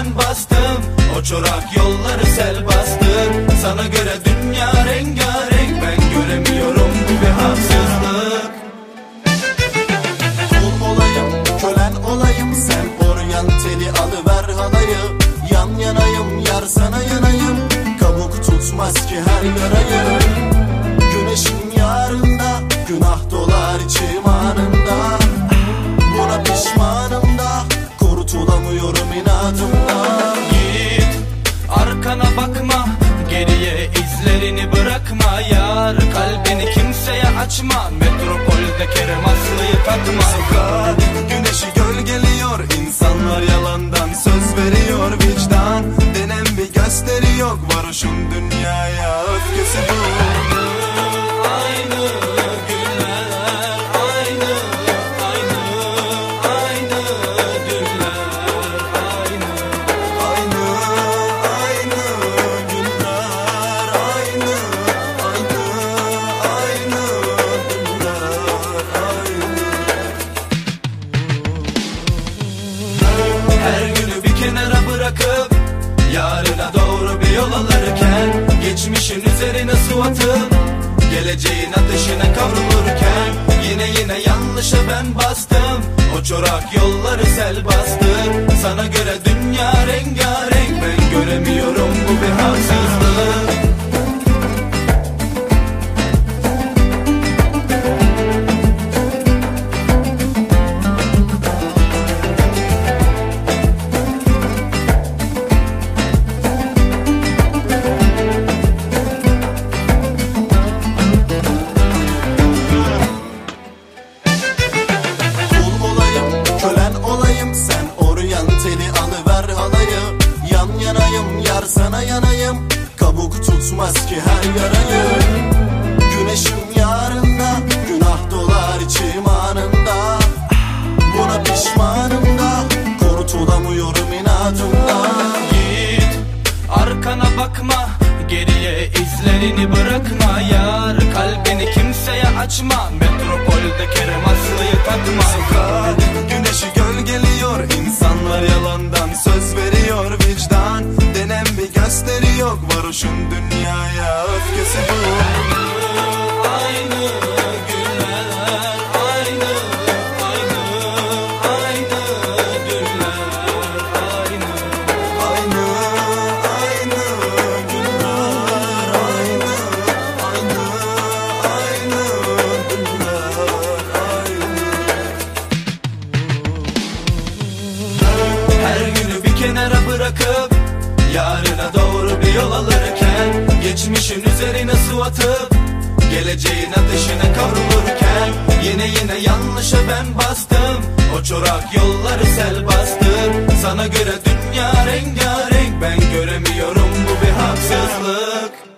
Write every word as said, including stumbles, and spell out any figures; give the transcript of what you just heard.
ben bastım. O çorak yolları sel bastı. Sana göre dünya rengarenk, ben göremiyorum, bu bir haksızlık. Kul olayım, kölen olayım, sen oryanteli alıver halayı. Yan yanayım, yar sana yanayım, kabuk tutmaz ki her yarayı. Güneşim yarında, günah dolar içim anında. Buna pişmanım da, kurtulamıyorum inadımdan. Git, arkana bakma, geriye izlerini bırakma yar. Kalbini kimseye açma, metropolde Kerem Aslı'yı takma. Sokağa güneşi gölgeliyor, insanlar yalandan söz veriyor. Vicdan denen bir gösteri yok, varoşun dünyaya öfkesi bu. Aynı günler, aynı, aynı, aynı günler, aynı. Aynı, aynı günler, aynı, aynı, aynı günler, aynı. Her günü bir kenara bırakıp yarına doğru bir yol alırken, geçmişin üzerine su atıp geleceğin ateşine kavrulurken, yine yine yanlışa ben bastım. O çorak yolları sel bastı. Sana göre dünya rengarenk, ben göremiyorum, bu bir haksızlık. Yar sana yanayım, kabuk tutmaz ki her yarayı. Güneşim yarında, günah dolar içim anında. Buna pişmanım da, kurtulamıyorum inadımdan. Git, arkana bakma, geriye izlerini bırakma yar. Kalbini kimseye açma, metropolde Kerem Aslı'yı takma. Sokağa güneşi gölgeliyor, insanlar yalandan söz veriyor. Vicdan denen bir gösteri yok, varoşun dünyaya öfkesi bu. Aynı günler, aynı, aynı, aynı günler, aynı. Aynı, aynı günler, aynı, aynı, aynı günler, aynı. Her günü bir kenara bırakıp yarına doğru bir yol alırken, geçmişin üzerine su atıp geleceğin ateşine kavrulurken, yine yine yanlışa ben bastım. O çorak yolları sel bastı. Sana göre dünya rengarenk, ben göremiyorum, bu bir haksızlık.